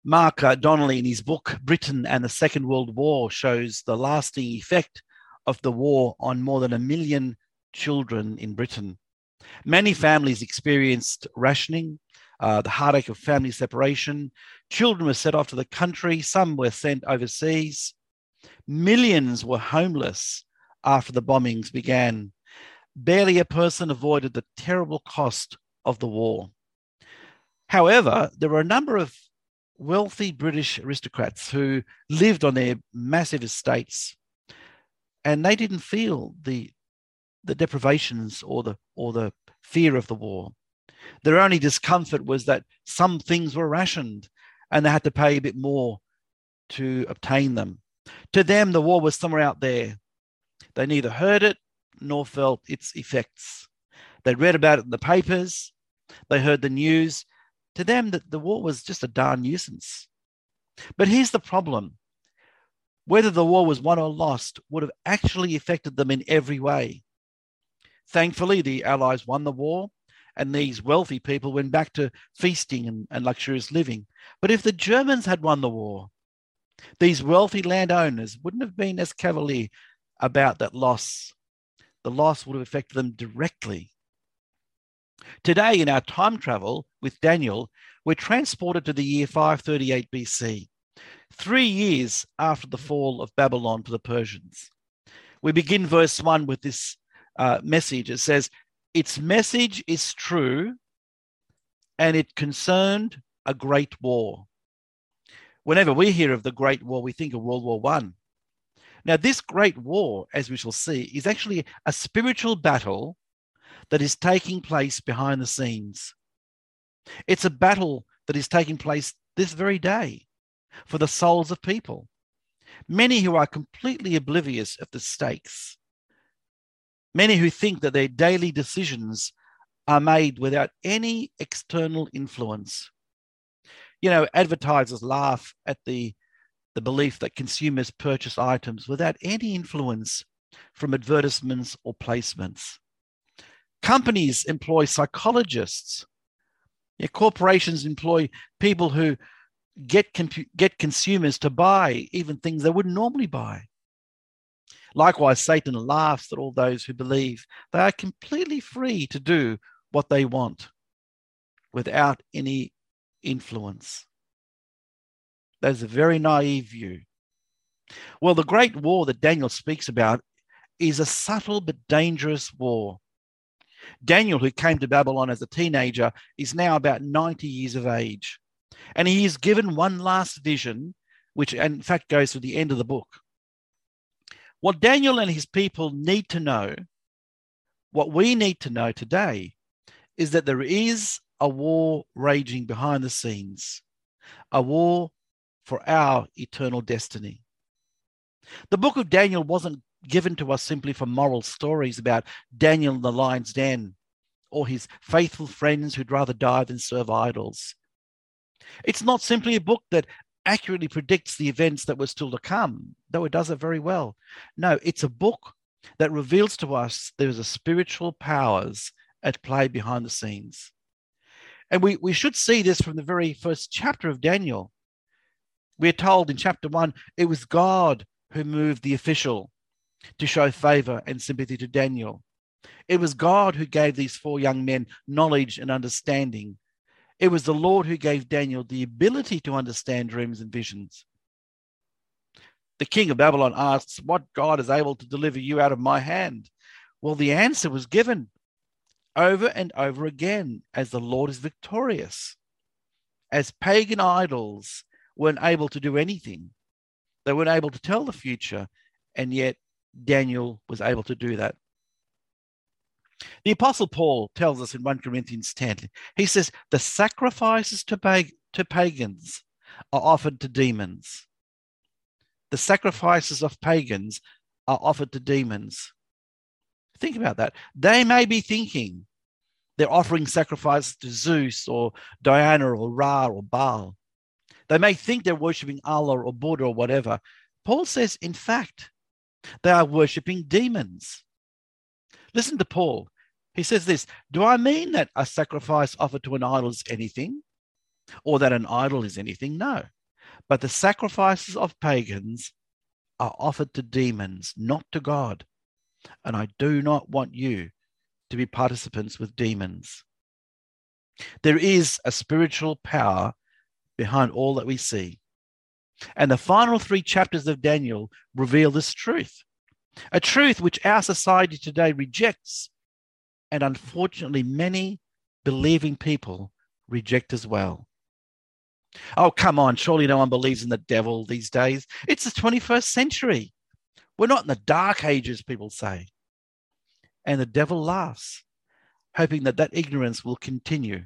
Mark Donnelly, in his book, Britain and the Second World War, shows the lasting effect of the war on more than 1 million children in Britain. Many families experienced rationing, the heartache of family separation. Children were set off to the country. Some were sent overseas. Millions were homeless after the bombings began. Barely a person avoided the terrible cost of the war. However, there were a number of wealthy British aristocrats who lived on their massive estates, and they didn't feel the deprivations or the fear of the war. Their only discomfort was that some things were rationed and they had to pay a bit more to obtain them. To them, the war was somewhere out there. They neither heard it nor felt its effects. They read about it in the papers. They heard the news. To them, the war was just a darn nuisance. But here's the problem. Whether the war was won or lost would have actually affected them in every way. Thankfully, the Allies won the war, and these wealthy people went back to feasting and luxurious living. But if the Germans had won the war, these wealthy landowners wouldn't have been as cavalier about that loss. The loss would have affected them directly. Today, in our time travel with Daniel, we're transported to the year 538 BC, 3 years after the fall of Babylon to the Persians. We begin verse 1 with this message. It says, its message is true, and it concerned a great war. Whenever we hear of the Great War, we think of World War I. Now, this great war, as we shall see, is actually a spiritual battle that is taking place behind the scenes. It's a battle that is taking place this very day for the souls of people, many who are completely oblivious of the stakes, many who think that their daily decisions are made without any external influence. You know, advertisers laugh at the belief that consumers purchase items without any influence from advertisements or placements. Companies employ psychologists. Corporations employ people who get consumers to buy even things they wouldn't normally buy. Likewise, Satan laughs at all those who believe they are completely free to do what they want without any influence. That's a very naive view. Well, the great war that Daniel speaks about is a subtle but dangerous war. Daniel, who came to Babylon as a teenager, is now about 90 years of age. And he is given one last vision, which in fact goes to the end of the book. What Daniel and his people need to know, what we need to know today, is that there is a war raging behind the scenes, a war for our eternal destiny. The book of Daniel wasn't given to us simply for moral stories about Daniel in the lion's den or his faithful friends who'd rather die than serve idols. It's not simply a book that accurately predicts the events that were still to come, though it does it very well. No, it's a book that reveals to us there's a spiritual powers at play behind the scenes. And we should see this from the very first chapter of Daniel. We're told in chapter 1, it was God who moved the official to show favor and sympathy to Daniel. It was God who gave these 4 young men knowledge and understanding. It was the Lord who gave Daniel the ability to understand dreams and visions. The king of Babylon asks, what God is able to deliver you out of my hand? Well, the answer was given over and over again, as the Lord is victorious. As pagan idols weren't able to do anything. They weren't able to tell the future, and yet Daniel was able to do that. The Apostle Paul tells us in 1 Corinthians 10, he says, the sacrifices to pagans are offered to demons. The sacrifices of pagans are offered to demons. Think about that. They may be thinking they're offering sacrifices to Zeus or Diana or Ra or Baal. They may think they're worshipping Allah or Buddha or whatever. Paul says, in fact, they are worshipping demons. Listen to Paul. He says this, do I mean that a sacrifice offered to an idol is anything? or that an idol is anything. No. But the sacrifices of pagans are offered to demons, not to God. And I do not want you to be participants with demons. There is a spiritual power behind all that we see. And the final 3 chapters of Daniel reveal this truth, a truth which our society today rejects, and unfortunately many believing people reject as well. Oh, come on, surely no one believes in the devil these days. It's the 21st century. We're not in the dark ages, people say. And the devil laughs, hoping that ignorance will continue.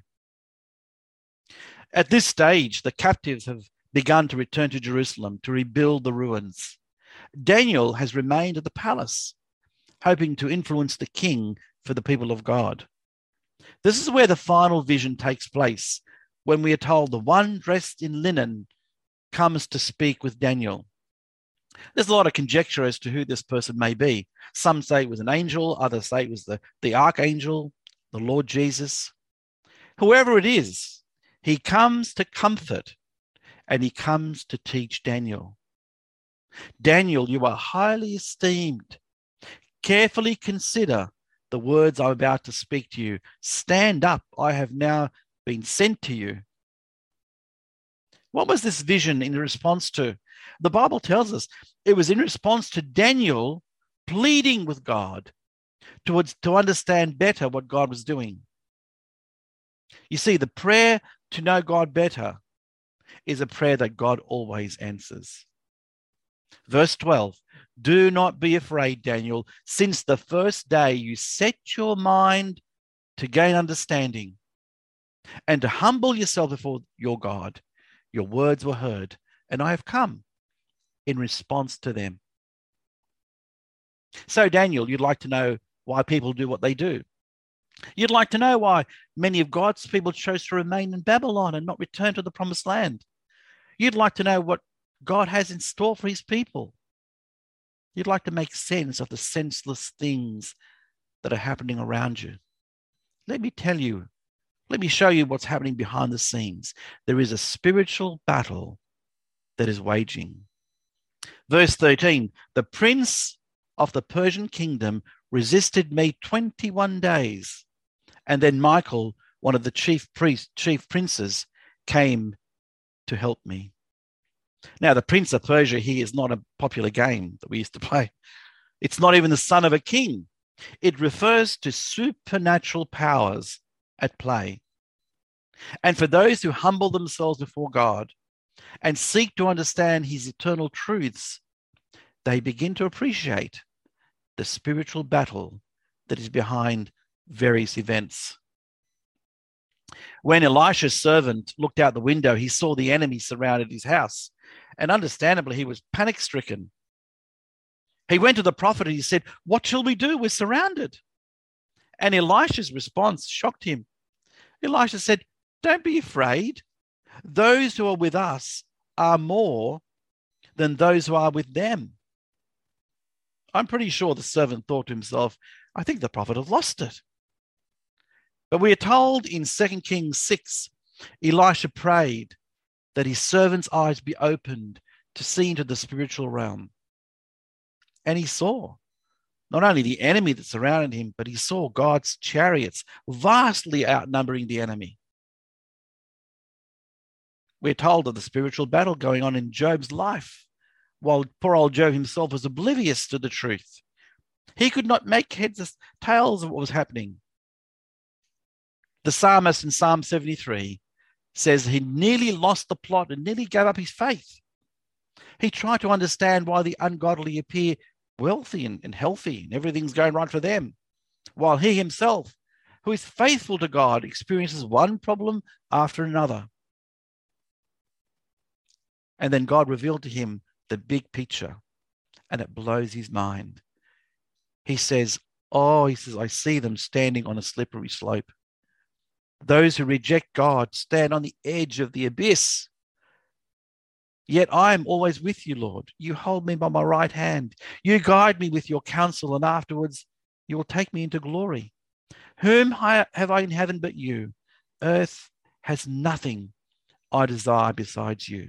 At this stage, the captives have begun to return to Jerusalem to rebuild the ruins. Daniel has remained at the palace, hoping to influence the king for the people of God. This is where the final vision takes place, when we are told the one dressed in linen comes to speak with Daniel. There's a lot of conjecture as to who this person may be. Some say it was an angel, others say it was the archangel, the Lord Jesus. Whoever it is, he comes to comfort and he comes to teach Daniel. Daniel, you are highly esteemed. Carefully consider the words I'm about to speak to you. Stand up, I have now been sent to you. What was this vision in response to? The Bible tells us it was in response to Daniel pleading with God to understand better what God was doing. You see, the prayer to know God better is a prayer that God always answers. Verse 12, do not be afraid, Daniel, since the first day you set your mind to gain understanding and to humble yourself before your God. Your words were heard, and I have come in response to them. So, Daniel, you'd like to know why people do what they do. You'd like to know why many of God's people chose to remain in Babylon and not return to the promised land. You'd like to know what God has in store for his people. You'd like to make sense of the senseless things that are happening around you. Let me show you what's happening behind the scenes. There is a spiritual battle that is waging. Verse 13, the prince of the Persian kingdom resisted me 21 days. And then Michael, one of the chief princes, came to help me. Now, the Prince of Persia here is not a popular game that we used to play. It's not even the son of a king. It refers to supernatural powers at play. And for those who humble themselves before God and seek to understand his eternal truths, they begin to appreciate the spiritual battle that is behind various events. When Elisha's servant looked out the window, he saw the enemy surrounded his house, and understandably, he was panic-stricken. He went to the prophet and he said, "What shall we do? We're surrounded." And Elisha's response shocked him. Elisha said, "Don't be afraid. Those who are with us are more than those who are with them." I'm pretty sure the servant thought to himself, I think the prophet has lost it. But we are told in 2 Kings 6, Elisha prayed that his servant's eyes be opened to see into the spiritual realm. And he saw not only the enemy that surrounded him, but he saw God's chariots vastly outnumbering the enemy. We're told of the spiritual battle going on in Job's life, while poor old Job himself was oblivious to the truth. He could not make heads or tails of what was happening. The psalmist in Psalm 73 says he nearly lost the plot and nearly gave up his faith. He tried to understand why the ungodly appear wealthy and healthy and everything's going right for them, while he himself, who is faithful to God, experiences one problem after another. And then God revealed to him the big picture, and it blows his mind. He says, I see them standing on a slippery slope. Those who reject God stand on the edge of the abyss. Yet I am always with you, Lord. You hold me by my right hand. You guide me with your counsel, and afterwards you will take me into glory. Whom have I in heaven but you? Earth has nothing I desire besides you.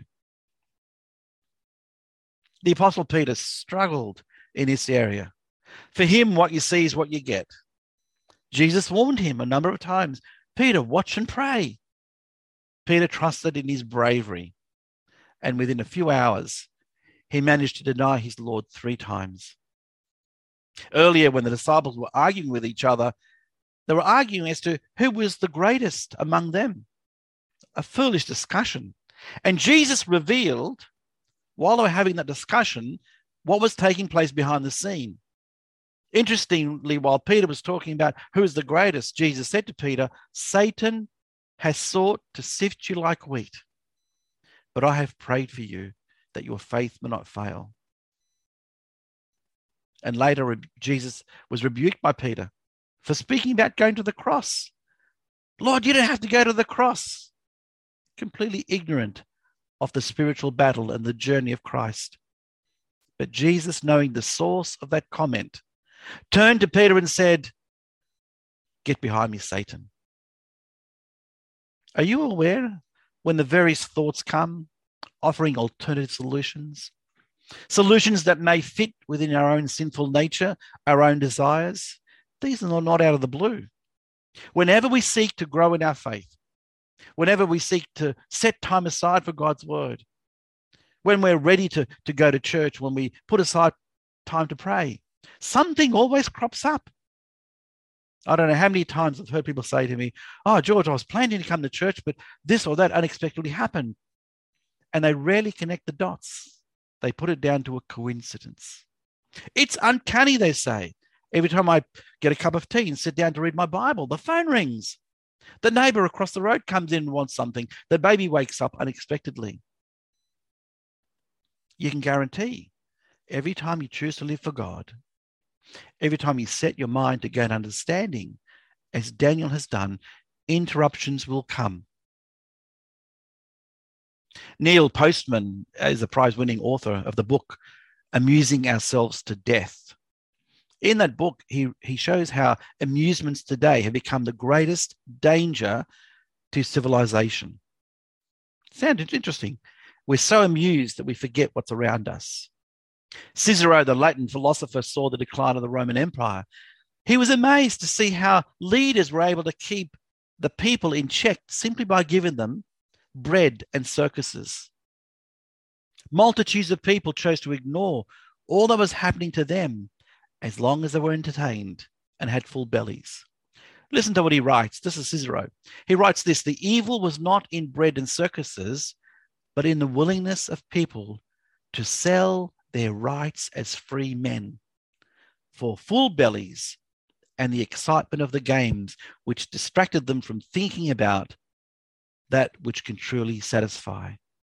The Apostle Peter struggled in this area. For him, what you see is what you get. Jesus warned him a number of times, Peter, watch and pray. Peter trusted in his bravery, and within a few hours, he managed to deny his Lord 3 times. Earlier, when the disciples were arguing with each other, they were arguing as to who was the greatest among them. A foolish discussion. And Jesus revealed, while they were having that discussion, what was taking place behind the scene. Interestingly, while Peter was talking about who is the greatest, Jesus said to Peter, Satan has sought to sift you like wheat, but I have prayed for you that your faith may not fail. And later, Jesus was rebuked by Peter for speaking about going to the cross. Lord, you don't have to go to the cross. Completely ignorant of the spiritual battle and the journey of Christ. But Jesus, knowing the source of that comment, turned to Peter and said, get behind me, Satan. Are you aware when the various thoughts come, offering alternative solutions? Solutions that may fit within our own sinful nature, our own desires. These are not out of the blue. Whenever we seek to grow in our faith, whenever we seek to set time aside for God's word, when we're ready to go to church, when we put aside time to pray, something always crops up. I don't know how many times I've heard people say to me, oh, George, I was planning to come to church, but this or that unexpectedly happened. And they rarely connect the dots. They put it down to a coincidence. It's uncanny, they say. Every time I get a cup of tea and sit down to read my Bible, the phone rings. The neighbor across the road comes in and wants something. The baby wakes up unexpectedly. You can guarantee every time you choose to live for God, every time you set your mind to gain understanding, as Daniel has done, interruptions will come. Neil Postman is a prize-winning author of the book, Amusing Ourselves to Death. In that book, he shows how amusements today have become the greatest danger to civilization. Sounds interesting. We're so amused that we forget what's around us. Cicero, the Latin philosopher, saw the decline of the Roman Empire. He was amazed to see how leaders were able to keep the people in check simply by giving them bread and circuses. Multitudes of people chose to ignore all that was happening to them as long as they were entertained and had full bellies. Listen to what he writes. This is Cicero. He writes this: the evil was not in bread and circuses, but in the willingness of people to sell their rights as free men for full bellies and the excitement of the games, which distracted them from thinking about that which can truly satisfy.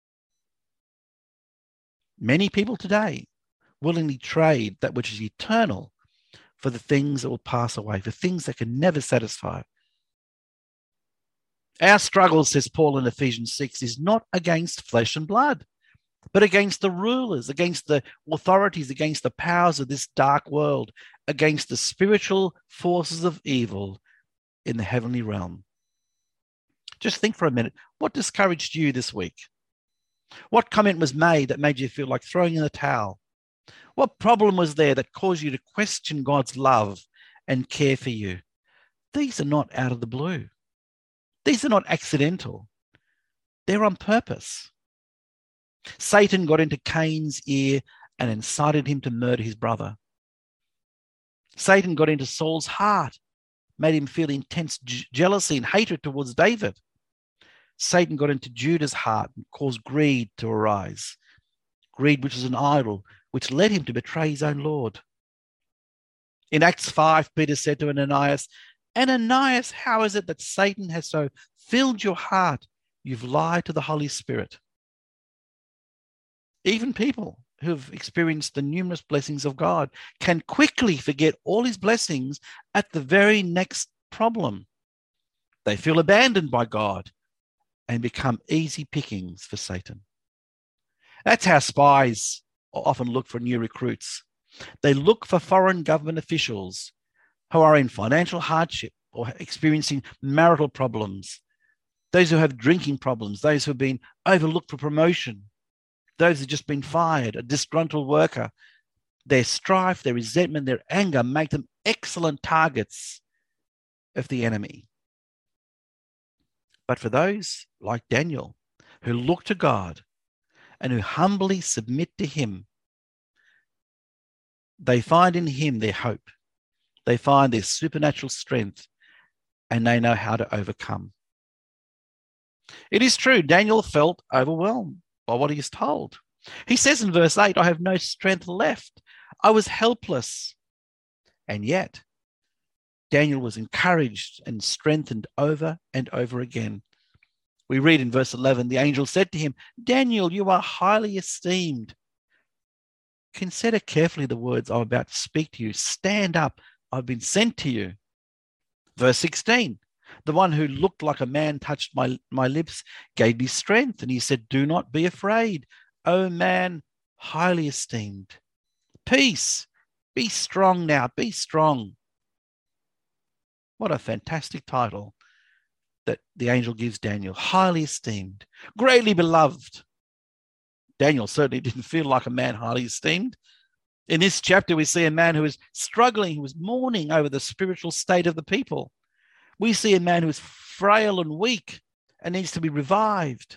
Many people today willingly trade that which is eternal for the things that will pass away, for things that can never satisfy. Our struggle, says Paul in Ephesians 6, is not against flesh and blood, but against the rulers, against the authorities, against the powers of this dark world, against the spiritual forces of evil in the heavenly realm. Just think for a minute, what discouraged you this week? What comment was made that made you feel like throwing in the towel? What problem was there that caused you to question God's love and care for you? These are not out of the blue. These are not accidental. They're on purpose. Satan got into Cain's ear and incited him to murder his brother. Satan got into Saul's heart, made him feel intense jealousy and hatred towards David. Satan got into Judah's heart and caused greed to arise. Greed, which is an idol, which led him to betray his own Lord. In Acts 5, Peter said to Ananias, Ananias, how is it that Satan has so filled your heart? You've lied to the Holy Spirit. Even people who've experienced the numerous blessings of God can quickly forget all his blessings at the very next problem. They feel abandoned by God and become easy pickings for Satan. That's how spies often look for new recruits. They look for foreign government officials who are in financial hardship or experiencing marital problems. those who have drinking problems, those who have been overlooked for promotion, those who have just been fired, a disgruntled worker. Their strife, their resentment, their anger make them excellent targets of the enemy. But for those like Daniel, who look to God and who humbly submit to him, they find in him their hope. They find their supernatural strength, and they know how to overcome. It is true, Daniel felt overwhelmed by what he is told. He says in verse 8, I have no strength left. I was helpless. And yet, Daniel was encouraged and strengthened over and over again. We read in verse 11, the angel said to him, Daniel, you are highly esteemed. Consider carefully the words I'm about to speak to you. Stand up. I've been sent to you. Verse 16, the one who looked like a man touched my lips, gave me strength. And he said, do not be afraid, O man, highly esteemed. Peace. Be strong now. Be strong. What a fantastic title that the angel gives Daniel. Highly esteemed, greatly beloved. Daniel certainly didn't feel like a man highly esteemed. In this chapter, we see a man who is struggling, who is mourning over the spiritual state of the people. We see a man who is frail and weak and needs to be revived.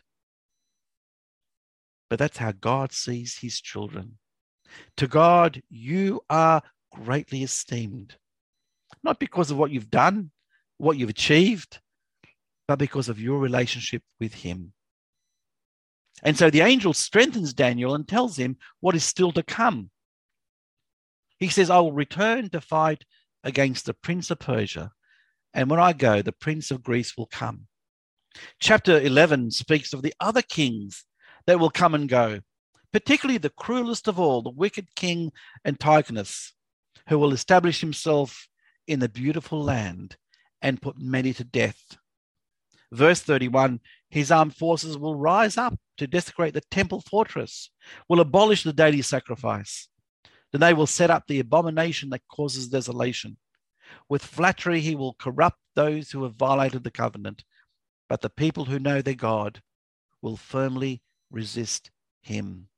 But that's how God sees his children. To God, you are greatly esteemed, not because of what you've done, what you've achieved, but because of your relationship with him. And so the angel strengthens Daniel and tells him what is still to come. He says, I will return to fight against the prince of Persia, and when I go, the prince of Greece will come. Chapter 11 speaks of the other kings that will come and go, particularly the cruelest of all, the wicked king Antiochus, who will establish himself in the beautiful land and put many to death. Verse 31, his armed forces will rise up to desecrate the temple fortress, will abolish the daily sacrifice. Then they will set up the abomination that causes desolation. With flattery, he will corrupt those who have violated the covenant, but the people who know their God will firmly resist him.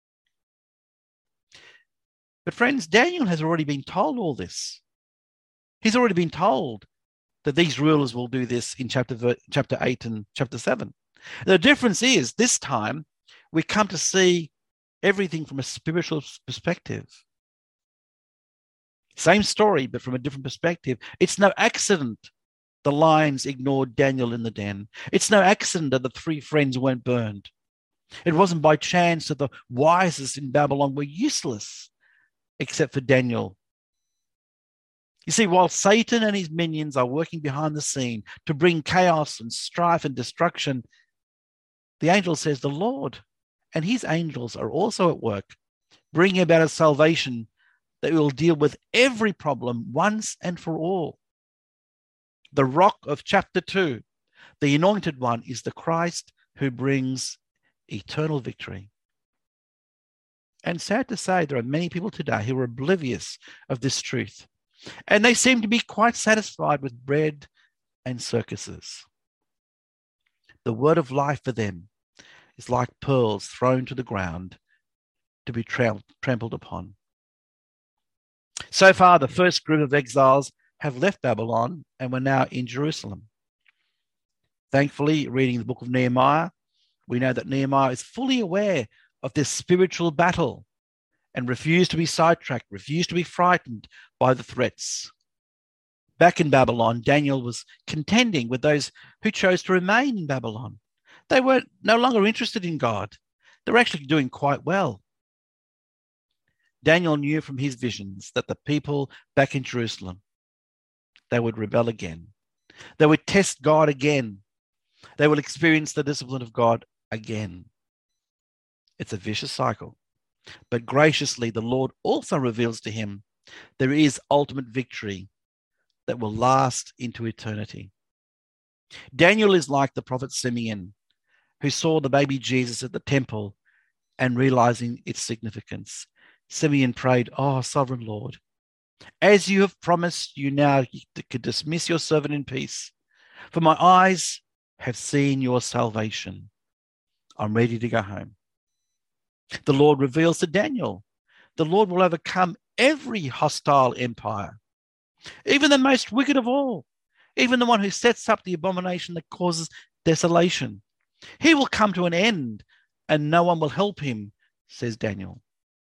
But friends, Daniel has already been told all this. He's already been told that these rulers will do this in chapter 8 and chapter 7. The difference is this time we come to see everything from a spiritual perspective. Same story, but from a different perspective. It's no accident the lions ignored Daniel in the den. It's no accident that the 3 friends weren't burned. It wasn't by chance that the wisest in Babylon were useless, except for Daniel. You see, while Satan and his minions are working behind the scene to bring chaos and strife and destruction, the angel says the Lord and his angels are also at work, bringing about a salvation that will deal with every problem once and for all. The rock of chapter 2, the anointed one, is the Christ who brings eternal victory. And sad to say, there are many people today who are oblivious of this truth, and they seem to be quite satisfied with bread and circuses. The word of life for them is like pearls thrown to the ground to be trampled upon. So far, the first group of exiles have left Babylon and were now in Jerusalem. Thankfully, reading the book of Nehemiah, we know that Nehemiah is fully aware of this spiritual battle and refused to be sidetracked, refused to be frightened by the threats. Back in Babylon, Daniel was contending with those who chose to remain in Babylon. They were no longer interested in God. They were actually doing quite well. Daniel knew from his visions that the people back in Jerusalem, they would rebel again. They would test God again. They will experience the discipline of God again. It's a vicious cycle. But graciously, the Lord also reveals to him there is ultimate victory that will last into eternity. Daniel is like the prophet Simeon, who saw the baby Jesus at the temple and realizing its significance. Simeon prayed, "Oh, sovereign Lord, as you have promised, you now could dismiss your servant in peace. For my eyes have seen your salvation. I'm ready to go home. The Lord reveals to Daniel, the Lord will overcome every hostile empire, even the most wicked of all, even the one who sets up the abomination that causes desolation. He will come to an end and no one will help him, says Daniel.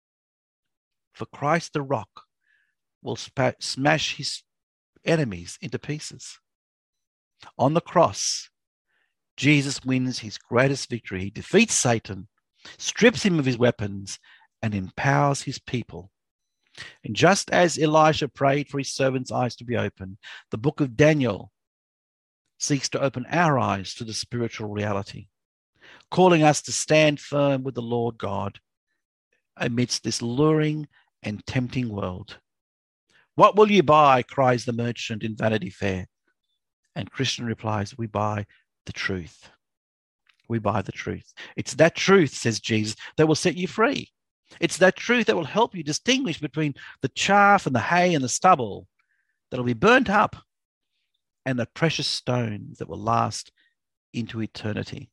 For Christ the rock will smash his enemies into pieces. On the cross, Jesus wins his greatest victory. He defeats Satan, strips him of his weapons, and empowers his people. And just as Elisha prayed for his servant's eyes to be opened, the book of Daniel seeks to open our eyes to the spiritual reality, calling us to stand firm with the Lord God amidst this luring and tempting world. What will you buy? Cries the merchant in Vanity Fair. And Christian replies, we buy the truth. We buy the truth. It's that truth, says Jesus, that will set you free. It's that truth that will help you distinguish between the chaff and the hay and the stubble that will be burnt up and the precious stones that will last into eternity.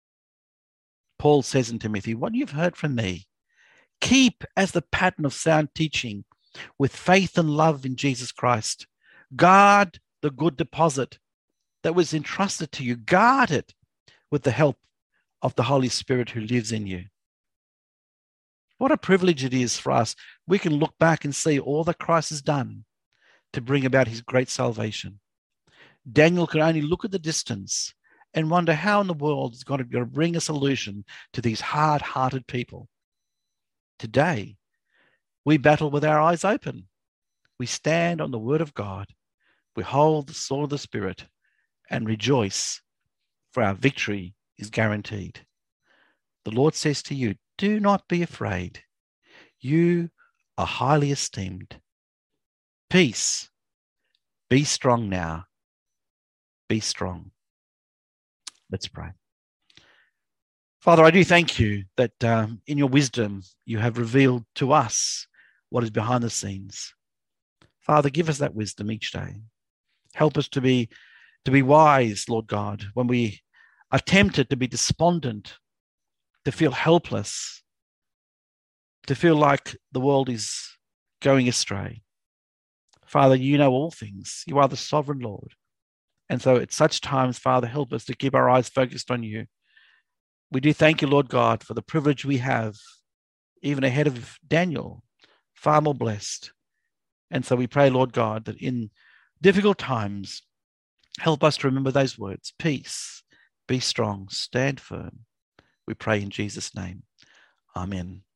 Paul says in Timothy, what you've heard from me, keep as the pattern of sound teaching with faith and love in Jesus Christ. Guard the good deposit that was entrusted to you. Guard it with the help of the Holy Spirit who lives in you. What a privilege it is for us. We can look back and see all that Christ has done to bring about his great salvation. Daniel could only look at the distance and wonder how in the world is going to bring a solution to these hard-hearted people. Today, we battle with our eyes open. We stand on the word of God. We hold the sword of the Spirit and rejoice, for our victory is guaranteed. The Lord says to you, do not be afraid. You are highly esteemed. Peace. Be strong now. Be strong. Let's pray. Father, I do thank you that in your wisdom you have revealed to us what is behind the scenes. Father, give us that wisdom each day. Help us to be wise, Lord God, when we are tempted to be despondent, to feel helpless, to feel like the world is going astray. Father, you know all things. You are the sovereign Lord. And so at such times, Father, help us to keep our eyes focused on you. We do thank you, Lord God, for the privilege we have, even ahead of Daniel, far more blessed. And so we pray, Lord God, that in difficult times, help us to remember those words, peace, be strong, stand firm. We pray in Jesus' name. Amen.